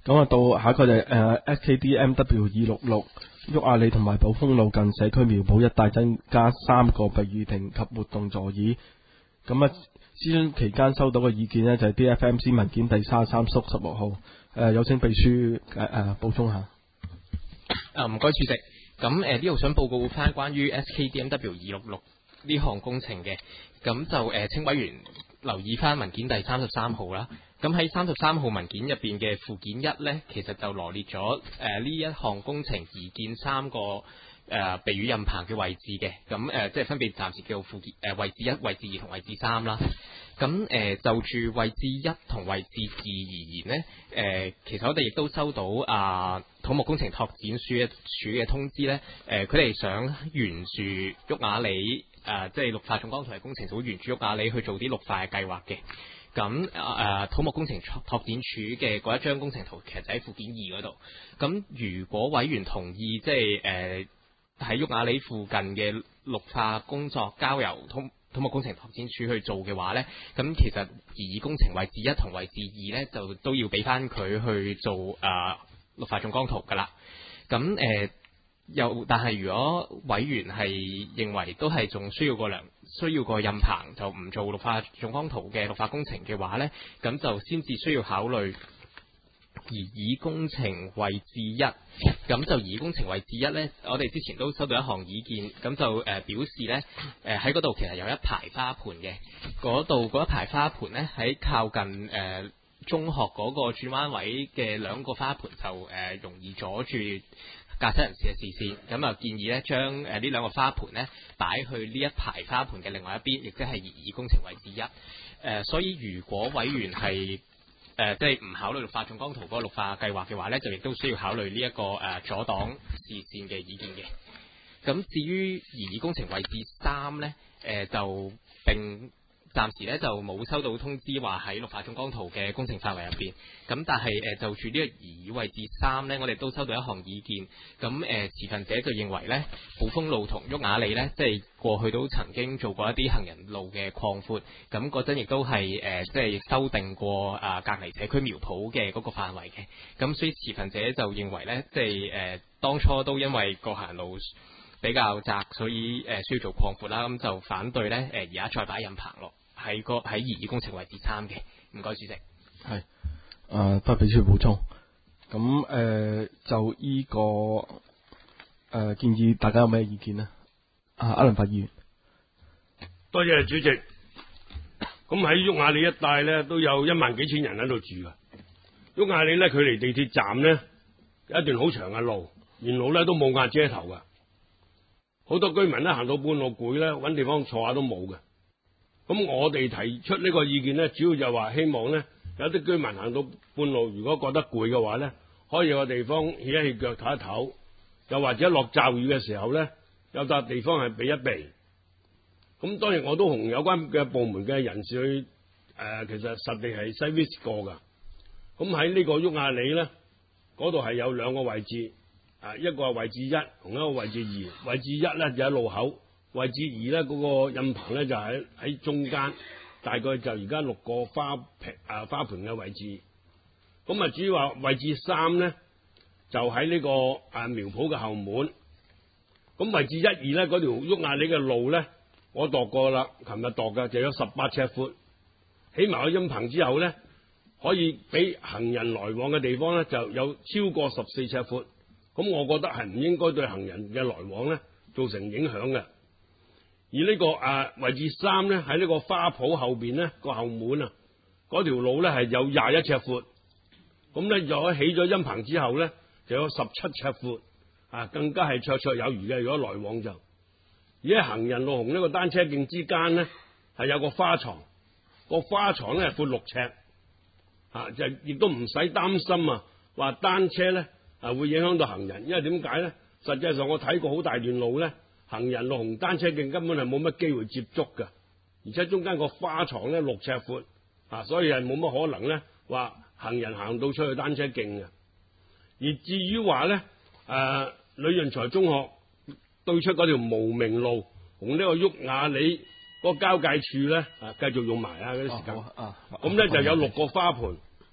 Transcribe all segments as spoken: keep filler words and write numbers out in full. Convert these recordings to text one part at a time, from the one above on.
咁啊，到下一個就係誒 S K D M W 二六六沃亞里同埋寶豐路近社區苗圃一帶增加三個避雨亭及活動座椅。咁啊，諮詢期間收到嘅意見呢，就係 D F M C 文件第三十三縮十六號。誒、呃，有請秘書誒誒補充下。 啊，唔該主席。咁誒呢度想報告翻關於 S K D M W 二六六呢項工程嘅。咁就誒、呃、請委員留意翻文件第三十三號啦。咁喺三十三號文件入邊嘅附件一呢，其實就羅列咗誒呢一項工程擬建三個誒、呃、避雨蔭棚嘅位置嘅。咁誒、呃、即係分別暫時叫附件誒、呃、位置一、位置二同位置三啦。咁誒、呃、就住位置一同位置二而言呢，誒、呃、其實我哋亦都收到啊土木工程拓展署嘅署嘅通知呢，誒佢哋想沿住沃亞里誒、呃、即係綠化重光圖嘅工程組沿住沃亞里去做啲綠化嘅計劃嘅。咁誒、呃、土木工程拓展署嘅嗰一張工程圖其實就喺附件二嗰度。咁如果委員同意，即係誒喺沃亞里附近嘅綠化工作交由土土木工程拓展署去做嘅話呢，咁其實擬議工程位置一同位置二呢，就都要俾翻佢去做誒、呃、綠化重光圖㗎啦。咁誒、呃、又但係如果委員係認為都係仲需要個梁需要個蔭棚，就唔做綠化重光圖嘅綠化工程嘅話呢，咁就先至需要考慮擬議工程位置一。咁就擬議工程位置一呢，我哋之前都收到一項意見，咁就誒、呃、表示呢，誒喺嗰度其實有一排花盆嘅，嗰度嗰一排花盆呢，喺靠近誒、呃、中學嗰個轉彎位嘅兩個花盆就誒、呃、容易阻住駕駛人士嘅視線，咁啊建議呢，將誒呢兩個花盆呢擺去呢一排花盆嘅另外一邊，亦即係擬議工程位置一。誒、呃，所以如果委員係誒、呃，即係唔考慮綠化重光圖嗰個綠化計劃嘅話呢，就亦都需要考慮呢、這、一個誒、呃、阻擋視線嘅意見嘅。咁至於擬議工程位置三呢，誒、呃、就並暫時咧就冇收到通知話喺綠化重光圖嘅工程範圍入邊。咁但係誒、呃、就住呢個擬議位置三呢，我哋都收到一項意見。咁誒、呃、持份者就認為呢，寶豐路同沃亞里呢，即係過去都曾經做過一啲行人路嘅擴闊，咁嗰陣亦都係誒、呃、即係修訂過啊隔離社區苗圃嘅嗰個範圍嘅。咁所以持份者就認為呢，即係誒、呃、當初都因為個行人路比較窄，所以誒、呃、需要做擴闊啦。咁就反對呢，誒而家再擺蔭棚落喺個喺擬議工程位置三嘅。唔該，主席。 係，誒多謝秘書補充。咁誒、呃、就依、這個誒、呃、建議，大家有咩意見呢？啊，阿倫發議員。 多謝主席。咁喺沃亞里一帶咧，都有一萬幾千人喺度住噶。沃亞里咧，距離地鐵站咧有一段好長嘅路，沿路咧都冇瓦遮頭噶。好多居民咧行到半路攰咧，搵地方坐下都冇嘅。咁我哋提出呢個意見咧，主要就話希望咧，有啲居民行到半路，如果覺得攰嘅話咧，可以有個地方歇一歇腳唞一唞，又或者落驟雨嘅時候咧，有笪地方係避一避。咁當然我都同有關嘅部門嘅人士去誒、呃，其實實地係 site visit 過噶。咁喺呢個沃亞里咧，嗰度係有兩個位置，啊，一個係位置一，同一個位置二。位置一咧就喺路口，位置二咧嗰個蔭棚咧就喺喺中間，大概就而家六個花瓶啊花盆嘅位置。咁啊，至於話位置三咧，就喺呢個啊苗圃嘅後門。咁位置一二咧嗰條沃亞里嘅路咧，我度過啦，琴日度嘅就有十八尺闊。起埋個蔭棚之後咧，可以俾行人來往嘅地方咧就有超過十四尺闊。咁我覺得係唔應該對行人嘅來往咧造成影響嘅。而呢、這個啊位置三咧喺呢個花圃後邊咧個後門啊，嗰條路咧係有廿一尺闊。咁咧就起咗蔭棚之後咧就有十七尺闊，啊更加係綽綽有餘嘅。如果來往就而喺行人路同呢個單車徑之間咧係有個花床，個花床咧係闊六尺，啊就亦都唔使擔心啊話單車咧啊會影響到行人，因為點解咧？實際上我睇過好大段路咧，行人路同單車徑根本係冇乜機會接觸嘅，而且中間個花床咧六尺闊，啊所以係冇乜可能咧話行人行到出去單車徑嘅。而至於話咧誒呂潤財中學對出嗰條無名路同呢個沃亞里個交界處咧啊繼續用埋啊嗰啲時間，咁咧、啊啊、就有六個花盆。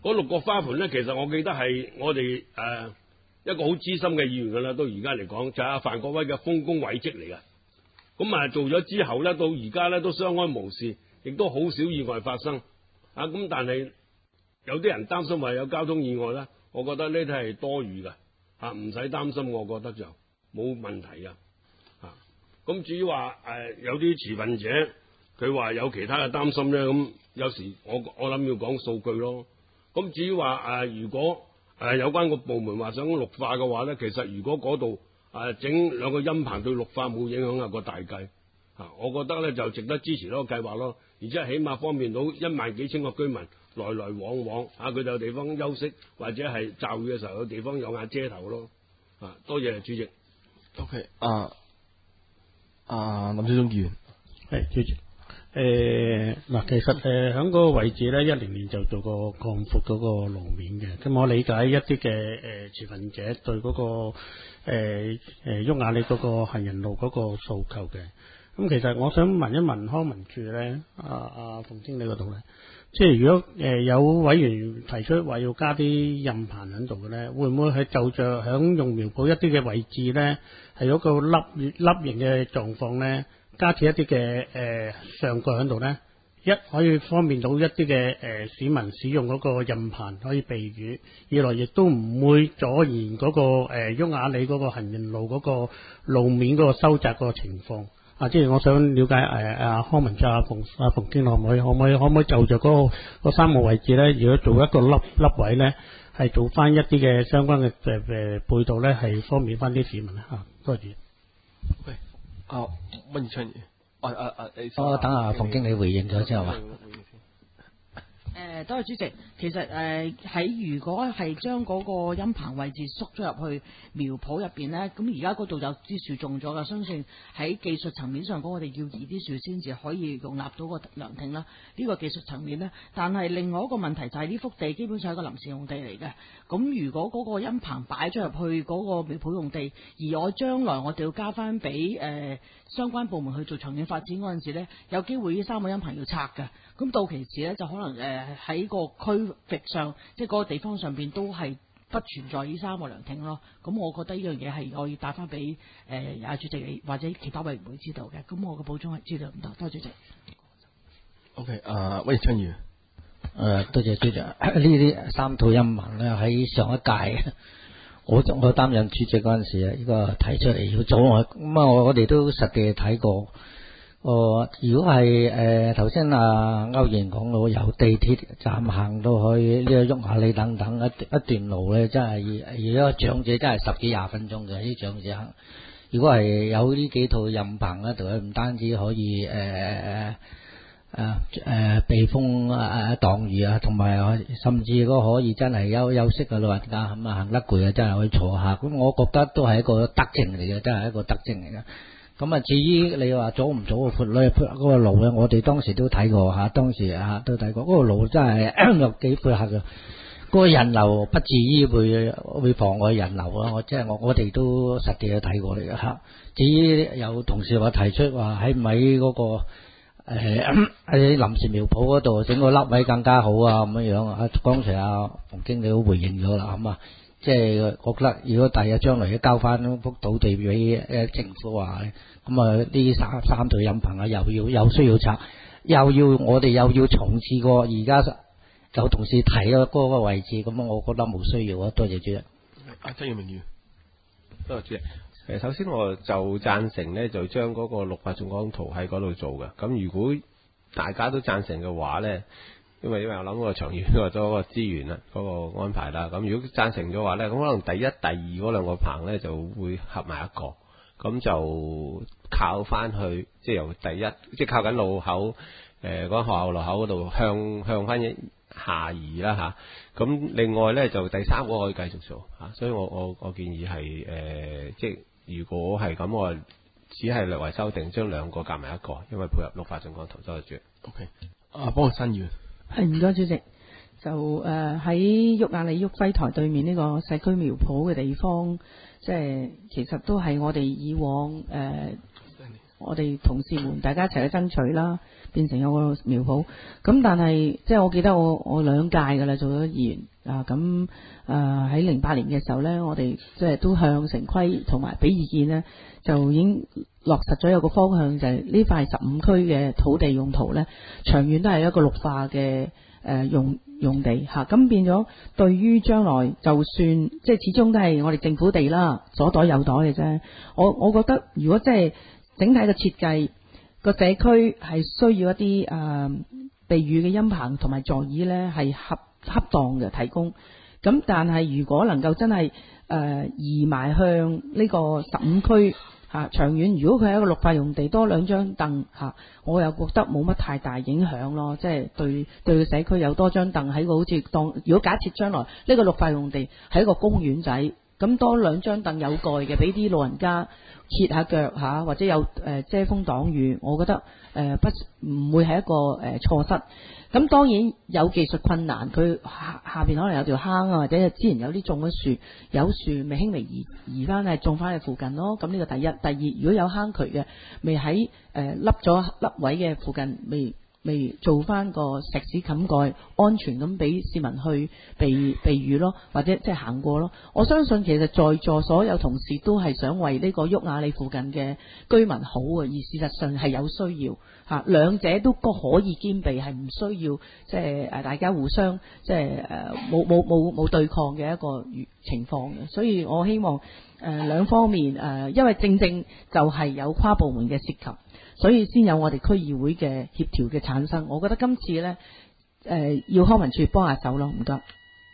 嗰六個花盆咧，其實我記得係我哋誒、呃、一個好資深嘅議員噶啦，到而家嚟講就係、是、阿范國威嘅豐功偉績嚟嘅。咁啊做咗之後咧，到而家咧都相安無事，亦都好少意外發生。啊咁，但係有啲人擔心話有交通意外咧，我覺得呢啲係多餘嘅，嚇唔使擔心，我覺得就冇問題嘅。嚇、啊、咁至於話誒、呃、有啲持份者佢話有其他嘅擔心咧，咁有時我我諗要講數據咯。咁至於話誒、呃，如果誒、呃、有關個部門話想綠化嘅話咧，其實如果嗰度誒整兩個陰棚對綠化冇影響啊個大計嚇，我覺得咧就值得支持呢個計劃咯。而且起碼方便到一萬幾千個居民來來往往嚇，佢、啊、哋有地方休息或者係驟雨嘅時候有地方有瓦遮頭咯。啊，多謝主席。 OK， 啊啊林少忠議員， 係主席。誒嗱、呃，其實誒喺嗰個位置咧，一零年就做過擴闊嗰個路面嘅。咁我理解一啲嘅誒持份者對嗰、那個誒誒沃亞里嗰個行人路嗰個訴求嘅。咁其實我想問一問康文署咧，阿阿馮經理嗰度咧，即係如果誒、呃、有委員提出話要加啲蔭棚喺度嘅咧，會唔會係就着響用苗圃一啲嘅位置咧，係有個凹凹形嘅狀況咧？加設一啲嘅誒上蓋喺度咧，一可以方便到一啲嘅誒市民使用嗰個蔭棚可以避雨，二來亦都唔會阻延嗰、那個誒沃亞里嗰個行人路嗰個路面嗰個收窄嗰個情況。啊，即係我想了解誒阿康文署阿馮阿馮經理可唔可以可唔可以可唔可以就着嗰、那個三個位置咧，如果做一個凹凹位咧，係做翻一啲嘅相關嘅誒誒配套咧，係方便翻啲市民咧嚇。多謝。 喂，啊溫春，啊啊啊， 我等下馮經理回應咗之後啊。 誒，多謝主席。其實誒喺、呃、如果係將嗰個陰棚位置縮咗入去苗圃入邊呢，咁而家嗰度有啲樹種咗㗎，相信喺技術層面上講，我哋要移啲樹先至可以容納到個涼亭啦。呢、這個技術層面呢，但係另外一個問題就係呢幅地基本上係一個臨時用地嚟嘅。咁如果嗰個陰棚擺咗入去嗰個苗圃用地，而我將來我哋要交翻俾誒相關部門去做長遠發展嗰陣時呢，有機會呢三個陰棚要拆㗎。咁到期時呢，就可能誒喺、呃、個區域上，即係嗰個地方上邊都係不存在呢三個涼亭咯。咁我覺得呢樣嘢係我要帶翻俾誒阿主席或者其他委員會知道嘅。咁我嘅補充係知道唔多，多謝主席。 OK， 啊、uh, 溫春如，誒、 呃、多謝主席。呢啲三套陰棚咧喺上一屆，我我擔任主席嗰陣時啊，呢、這個提出嚟要做我咁啊，我我哋都實地睇過。哦，如果係誒頭先阿歐賢講到由地鐵站行到去呢個沃亞里等等一一段路咧，真係如果長者真係十幾廿分鐘嘅啲長者行。如果係有呢幾套蔭棚喺度咧，唔單止可以誒誒誒誒避風啊擋雨啊，同埋甚至如果可以真係休休息嘅老人家咁啊行得攰啊，真係可以坐下。咁我覺得都係一個德政嚟嘅，真係一個德政嚟嘅。咁啊，至於你話阻唔阻個闊咧，嗰個路咧，我哋當時都睇過嚇，當時嚇都睇過，嗰個路真係有幾配合嘅，嗰個人流不至於會會妨礙人流啊！我即係我我哋都實地去睇過嚟嘅嚇。至於有同事話提出話喺唔喺嗰個誒喺臨時苗圃嗰度整個凹位更加好啊咁樣樣啊，剛才阿馮經理都回應咗啦，咁啊。即係我覺得，如果第日將來要交翻幅土地俾誒政府話，咁啊呢三三隊蔭棚啊，又要又需要拆，又要我哋又要重置過。而家有同事提咗嗰個位置，咁我覺得冇需要啊。多謝主席。 阿曾耀明議員， 多謝主席。誒，首先我就贊成咧，就將嗰個綠化縱港圖喺嗰度做嘅。咁如果大家都贊成嘅話咧，因為因為我諗個長遠或者嗰個資源啦，嗰、嗰個安排啦，咁如果贊成咗話咧，咁可能第一、第二嗰兩個棚咧就會合埋一個，咁就靠翻去，即係由第一，即係靠緊路口，誒、呃、嗰間學校路口嗰度向向翻下移啦吓。咁、啊、另外咧就第三個可以繼續做吓、啊，所以我我我建議係誒、呃，即係如果係咁，我只係略為修訂，將兩個夾埋一個，因為配合綠化縱港圖多謝主。 OK， 啊，幫個新議員。 係唔該主席，就誒喺沃亞里沃輝台對面呢個社區苗圃嘅地方，即係其實都係我哋以往誒我哋同事們大家一齊去爭取啦，變成有個苗圃。咁但係即係我記得我我兩屆㗎啦，做咗議員啊，咁誒喺零八年嘅時候呢，我哋即係都向城規同埋俾意見呢，就已經落實咗有個方向，就係呢塊十五區嘅土地用途呢，長遠都係一個綠化嘅誒、呃、用用地嚇。咁、啊、變咗對於將來就算即係始終都係我哋政府地啦，左袋右袋嘅啫。我我覺得如果即係整體嘅設計個社區係需要一啲誒、呃、避雨嘅陰棚同埋座椅呢，係合恰當嘅提供。咁但係如果能夠真係誒、呃、移埋向呢個十五區嚇，長遠如果佢係一個綠化用地，多兩張凳嚇，我又覺得冇乜太大影響咯。即係對對社區有多張凳喺個好似當，如果假設將來呢個綠化用地係一個公園仔，咁多兩張凳有蓋嘅，俾啲老人家歇下腳嚇，或者有誒、呃、遮風擋雨，我覺得誒、呃、不唔會係一個誒、呃、錯失。咁當然有技術困難，佢下下邊可能有條坑啊，或者之前有啲種咗樹，有樹咪輕微移移翻係種翻去附近咯。咁呢個第一，第二，如果有坑渠嘅，未喺誒凹咗凹位嘅附近，未未做翻個石屎冚蓋，安全咁俾市民去避避雨咯，或者即係行過咯。我相信其實在座所有同事都係想為呢個沃亞利附近嘅居民好啊，而事實上係有需要嚇，兩者都可以兼備，係唔需要即係誒大家互相即係誒冇冇冇冇對抗嘅一個情況嘅。所以我希望誒、呃、兩方面誒、呃，因為正正就係有跨部門嘅涉及。所以先有我哋區議會嘅協調嘅產生，我覺得今次呢，誒、呃、要康文署幫下手咯，唔該。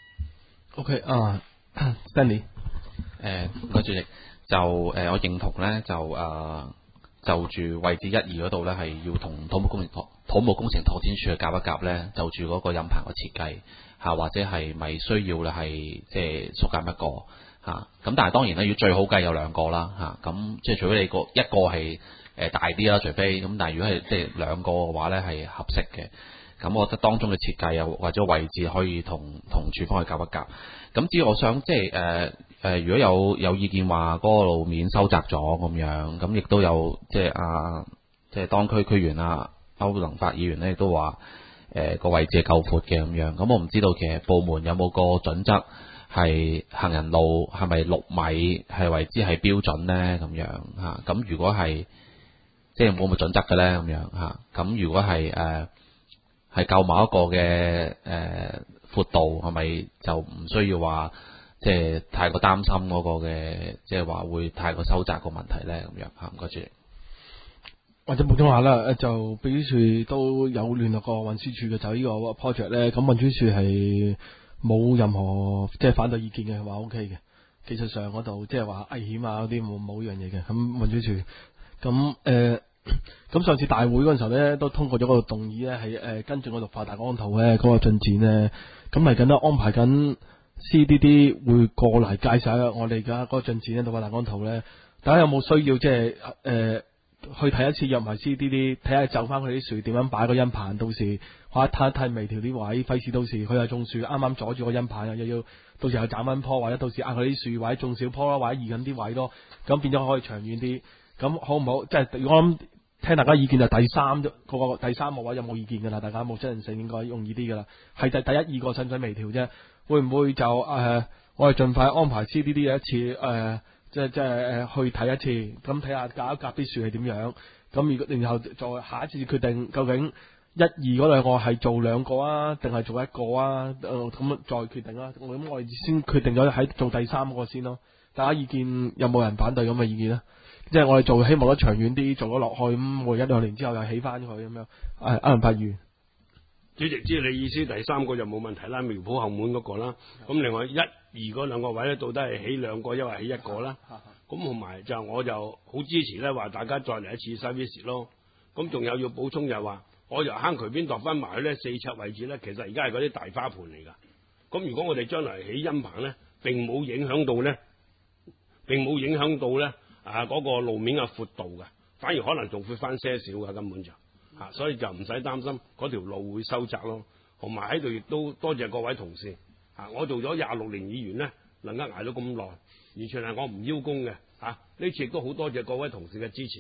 OK 啊 ，Stanley， 誒唔該主席，就誒、呃、我認同呢，就誒、呃、就住位置一二嗰度呢，係要同土木工程拓土木工程拓展署去夾一夾呢，就住嗰個飲棚嘅設計嚇，或者係咪需要咧係即係縮減一個嚇？咁、啊、但係當然咧，要最好計有兩個啦嚇，咁、啊、即係除非你個一個係。誒大啲啦，除非咁，但係如果係即係兩個嘅話咧，係合適嘅。咁我覺得當中嘅設計又或者位置可以同同處方去夾一夾。咁至於我想即係誒誒，如果有有意見話嗰個路面收窄咗咁樣，咁亦都有即係啊，即係當區區員啊歐能發議員咧，亦都話誒個位置係夠闊嘅咁樣。咁我唔知道其實部門有冇個準則係行人路係咪六米係為之係標準咧咁樣嚇？咁如果係即係冇冇準則嘅咧，咁樣嚇。咁如果係誒係夠某一個嘅誒、呃、闊度，係咪就唔需要話即係太過擔心嗰個嘅，即係話會太過收窄個問題咧？咁樣嚇，唔該主席。 或者補充下啦，就秘書處都有聯絡過運輸署嘅，就呢個 project 咧，咁運輸署係冇任何即係反對意見嘅，話 O K 嘅。技術上嗰度即係話危險啊嗰啲冇冇呢樣嘢嘅。咁運輸署咁誒。咁上次大會嗰陣時候咧，都通過咗個動議咧，係誒跟住個綠化大綱圖咧嗰個進展咧，咁嚟緊都安排緊 C D D 會過嚟介紹下我哋而家嗰個進展咧，綠化大綱圖咧，大家有冇需要即係誒去睇一次，約埋 C D D 睇下就翻佢啲樹點樣擺個陰棚，到時或者睇一睇微調啲位，費事到時佢又種樹啱啱阻住個陰棚，又要到時又斬翻棵，或者到時壓佢啲樹或者種少棵啦，或者移緊啲位咯，咁變咗可以長遠啲。咁好唔好？即係如果我諗聽大家意見就第三嗰、嗰個第三個位有冇意見㗎啦？大家冇真人性應該容易啲㗎啦。係第第一二個使唔使微調啫？會唔會就誒、呃、我哋盡快安排 C D D 嘅一次誒、呃，即係即係誒去睇一次，咁睇下夾一夾啲樹係點樣？咁如果然後再下一次決定究竟一二嗰兩個係做兩個啊，定係做一個啊？誒、呃、咁再決定啦。咁我哋先決定咗喺做第三個先咯。大家意見有冇人反對咁嘅意見咧？即係我哋做希望得長遠啲，做咗落去咁，我一兩年之後又起翻佢咁樣。誒，阿林發言， 主席知你意思，第三個就冇問題啦，苗圃後門嗰個啦。咁另外一二嗰兩個位咧，到底係起兩個，抑或起一個啦？咁同埋就我就好支持咧，話大家再嚟一次 service 咯。咁仲有要補充就係話，我由坑渠邊度翻埋去咧，四尺位置咧，其實而家係嗰啲大花盆嚟㗎。咁如果我哋將來起陰棚咧，並冇影響到咧，並冇影響到咧。啊！嗰、那個路面嘅闊度嘅，反而可能仲闊翻些少嘅，根本就嚇、啊，所以就唔使擔心嗰條路會收窄咯。同埋喺度亦都多謝各位同事嚇、啊，我做咗廿六年議員咧，能夠捱到咁耐，完全係我唔邀功嘅嚇。呢、啊、次亦都好多謝各位同事嘅支持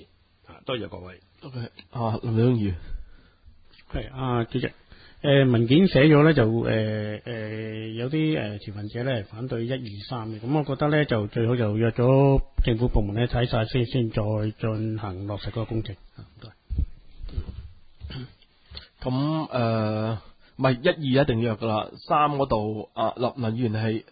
多謝各位。 OK， 啊，林李宗義， 係啊，主席。誒、呃、文件寫咗咧就誒誒、呃呃、有啲誒持份者咧反對一二三嘅，咁我覺得咧就最好就約咗政府部門咧睇晒先，先再進行落實嗰個工程。唔該。 咁誒，唔係一二一定要約噶啦，三嗰度啊，林林議員係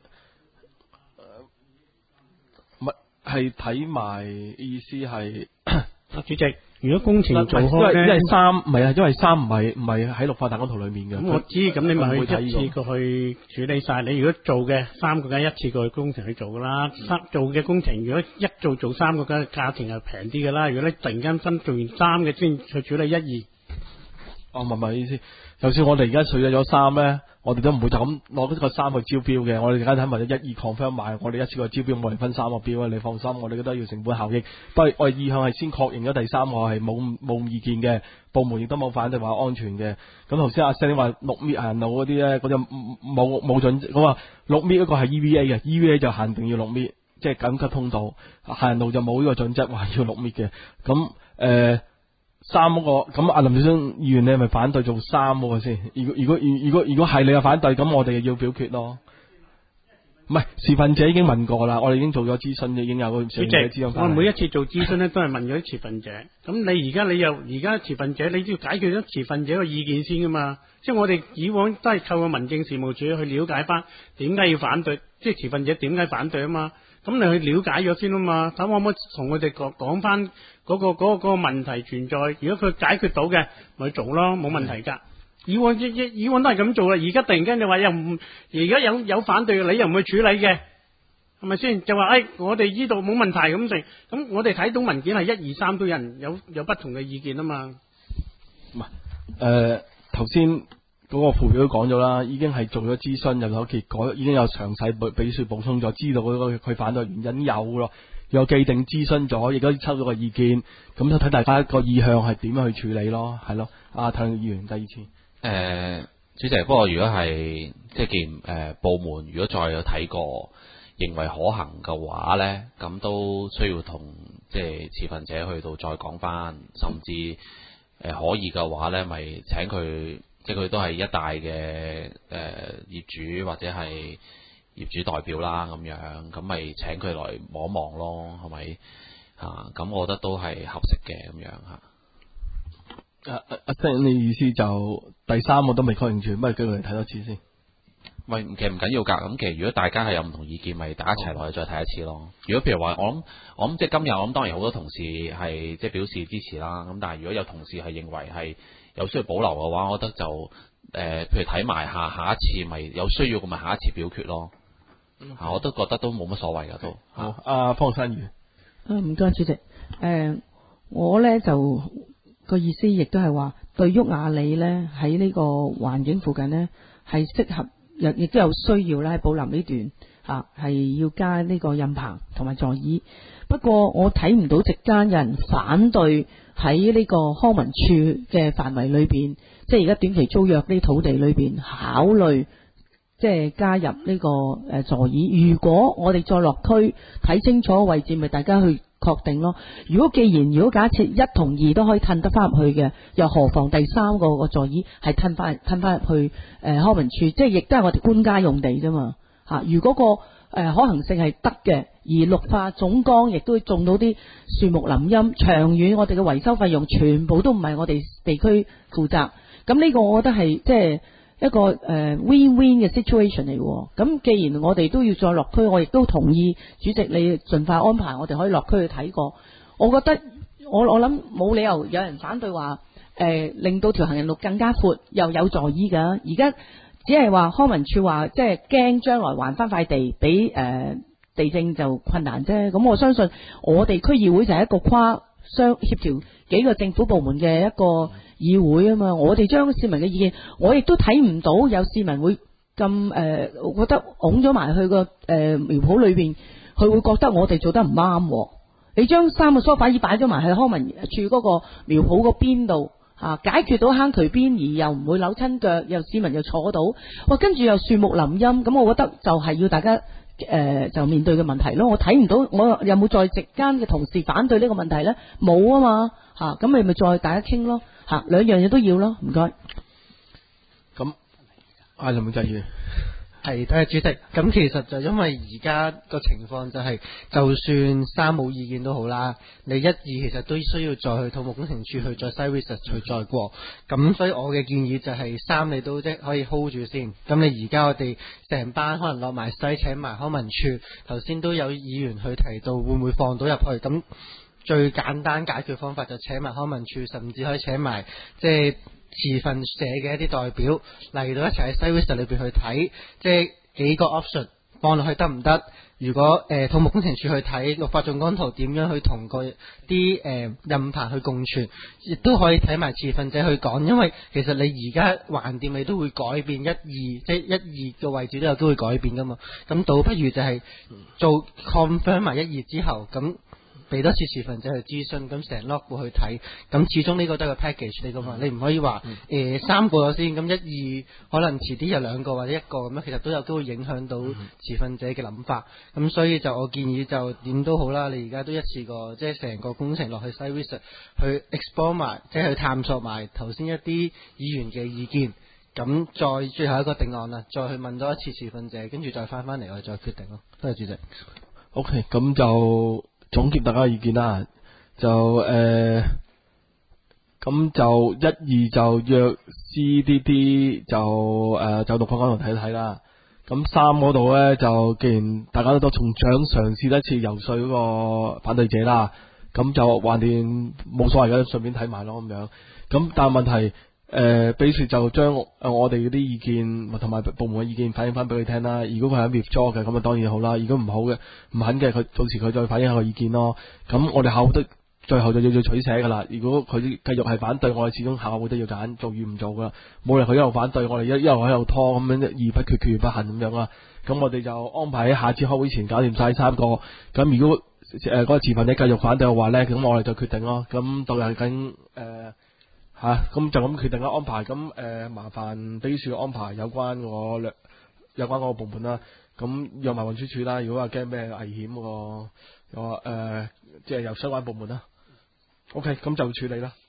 唔係係睇埋意思係啊，主席。如果工程做開因為因為咧， 三唔係啊，因為三唔係唔係喺綠化大綱圖裏面嘅。 咁我知，咁你咪去佢唔會睇一次過去處理晒。你如果做嘅三個梗係一次過去工程去做噶啦，三做嘅工程如果一做做三個梗係價錢係平啲噶啦。如果你突然間分做完三嘅先去處理一二， 哦，唔係唔係意思，就算我哋而家處理咗三咧，我哋都唔會就咁攞呢個三去招標嘅。我哋而家睇埋一二 confirm 埋，我哋一次過招標，我哋分三個標啊！你放心，我哋覺得要成本效益。不過我哋意向係先確認咗第三個係冇冇意見嘅，部門亦都冇反對話安全嘅。咁頭先阿 Sir 話六米行路嗰啲咧，嗰啲冇冇準，咁話六米嗰個係 E V A 嘅 ，E V A 就限定要六米，即係緊急通道行路就冇呢個準則話要六米嘅。咁誒。呃三嗰、那個咁，阿林小生議員你係咪反對做三嗰個先？如果如果如果如果係你又反對，咁我哋要表決咯。唔係持份者已經問過啦，我哋已經做咗諮詢，已經有個主席，我每一次做諮詢咧都係問咗啲持份者。咁你而家你又而家持份者，你都要解決咗持份者嘅意見先噶嘛？即係我哋以往都係透過民政事務處去了解翻點解要反對，即係持份者點解反對啊嘛？咁你去了解咗先啊嘛？睇可唔可以同佢哋講講翻嗰個嗰、嗰個嗰、嗰個問題存在？如果佢解決到嘅，咪去做咯，冇問題㗎。以往以以往都係咁做啦，而家突然間你話又唔，而家有有反對嘅，你又唔去處理嘅，係咪先？就話誒、哎，我哋呢度冇問題咁成，咁我哋睇到文件係一二三都有人有有不同嘅意見啊嘛。 唔係誒，頭先嗰個附表都講咗啦，已經係做咗諮詢，又有結果，已經有詳細俾俾說補充咗，知道嗰個佢反對原因有咯，有既定諮詢咗，亦都抽咗個意見，咁就睇大家個意向係點樣去處理咯，係咯。阿譚議員第二次。 誒、呃，主席，不過如果係即係既然誒部門如果再有睇過，認為可行嘅話咧，咁都需要同即係持份者去到再講翻，甚至誒、呃、可以嘅話咧，咪請佢，即係佢都係一大嘅誒、呃、業主或者係業主代表啦，咁樣咁咪請佢來望一望咯，係咪啊？咁我覺得都係合適嘅咁樣嚇。 阿阿阿 Sir，你意思就第三我都未確認住，不如叫佢嚟睇多次先。 喂，其實唔緊要㗎。咁其實如果大家係有唔同意見，咪大家一齊落去再睇一次咯。如果譬如話，我諗我諗即係今日，我諗當然好多同事係即係表示支持啦。咁但係如果有同事係認為係有需要保留嘅話，我覺得就誒、呃，譬如睇埋下下一次，咪有需要咁咪下一次表決咯。嗯、我都覺得都冇乜所謂㗎都。 好，阿方生瑜。 啊，唔該，主席。誒、呃，我咧就。個意思亦都係話，對沃亞里呢喺呢個環境附近呢係適合，亦亦都有需要咧喺寶林呢段嚇係要加呢個蔭棚同埋座椅。不過我睇唔到席間有人反對喺呢個康文署嘅範圍裏邊，即係而家短期租約呢啲土地裏邊考慮即係加入呢個誒座椅。如果我哋再落區睇清楚位置，咪大家去確定咯。如果既然如果假設一同二都可以褪得翻入去嘅，又何妨第三個個座椅係褪翻褪翻入去誒、呃、康文署，即係亦都係我哋官家用地啫嘛嚇。如果個誒、呃、可行性係得嘅，而綠化總綱亦都會種到啲樹木林蔭，長遠我哋嘅維修費用全部都唔係我哋地區負責。咁呢個我覺得係即係一個誒、呃、win-win 嘅 situation 嚟喎。咁既然我哋都要再落區，我亦都同意主席你盡快安排，我哋可以落區去睇過。我覺得我我諗冇理由有人反對話誒、呃、令到條行人路更加闊，又有座椅㗎。而家只係話康文署話即係驚將來還翻塊地俾誒、呃、地政就困難啫。咁我相信我哋區議會就係一個跨相協調幾個政府部門嘅一個議會啊嘛，我哋將市民嘅意見，我亦都睇唔到有市民會咁誒、呃，覺得拱咗埋去個誒、呃、苗圃裏邊，佢會覺得我哋做得唔啱。你將三個梳化椅擺咗埋去康文署嗰個苗圃個邊度啊，解決到坑渠邊，而又唔會扭親腳，又市民又坐到，哇，跟住又樹木林蔭，咁我覺得就係要大家誒、呃、就面對嘅問題咯。我睇唔到我有冇在席間嘅同事反對呢個問題咧？冇啊嘛嚇，咁你咪再大家傾咯嚇，兩樣嘢都要咯，唔該。 咁阿林永澤議員。 係，多謝主席。咁其實就因為而家個情況就係、是，就算三冇意見都好啦，你一二其實都需要再去土木工程處去再 site visit 去再過。咁所以我嘅建議就係三你都即可以 hold 住先。咁你而家我哋成班可能落埋西請埋康文處，頭先都有議員去提到會唔會放到入去。咁最簡單解決方法就請埋康文處，甚至可以請埋即係持份社嘅一啲代表嚟到一齊喺 site visit 裏邊去睇，即係幾個 option 放落去得唔得？如果誒、呃、土木工程處去睇綠化縱光圖點樣去同個啲誒任棚去共存，亦都可以睇埋持份者去講，因為其實你而家橫掂你都會改變一二，即係一二嘅位置都有機會改變噶嘛。咁倒不如就係做 confirm 埋一二之後咁。俾多次持份者去諮詢，咁成 log 過去睇，咁始終呢個都係個 package 嚟噶嘛，你唔可以話誒、呃、三個咗先，咁一二可能遲啲有兩個或者一個咁樣，其實都有機會影響到持份者嘅諗法，咁所以就我建議就點都好啦，你而家都一次過即係成個工程落去 site visit 去 explore 埋，即係去探索埋頭先一啲議員嘅意見，咁再最後一個定案啦，再去問多一次持份者，跟住再翻翻嚟我哋再決定咯。多謝主席。 OK， 咁就。總結大家嘅意見啦，就誒，咁、呃、就一二就約 C D D 就誒、呃、就綠化講堂睇一睇啦。咁三嗰度咧就既然大家都從想嘗試一次游說嗰個反對者啦，咁就橫掂冇所謂嘅，順便睇埋咯咁樣。咁但係問題。誒、呃，比如就將誒我哋嗰啲意見同埋部門嘅意見反映翻俾佢聽啦。如果佢係 withdraw 嘅，咁啊當然好啦。如果唔好嘅，唔肯嘅，佢到時佢再反映下個意見咯。咁我哋下會都最後就要要取捨噶啦。如果佢繼續係反對，我哋始終下會都要揀做與唔做噶啦。冇人佢一路反對，我哋一一路喺度拖咁樣，議不決，決而不行咁樣啦。咁我哋就安排喺下次開會前搞掂晒三個。咁如果誒嗰、呃那個持份者繼續反對嘅話咧，咁我哋就決定咯。咁到日緊誒。呃吓，咁、啊、就咁決定啦，安排咁誒、呃，麻煩秘書安排有關我兩有關嗰個部門啦。咁約埋運輸署啦，如果話驚咩危險個，又話誒，即係由相關部門啦。OK，咁就處理啦。